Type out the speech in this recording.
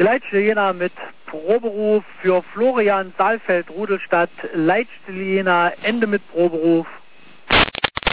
Leitste Jena mit Proberuf für Florian Saalfeld, Rudelstadt. Leitste Jena, Ende mit Proberuf.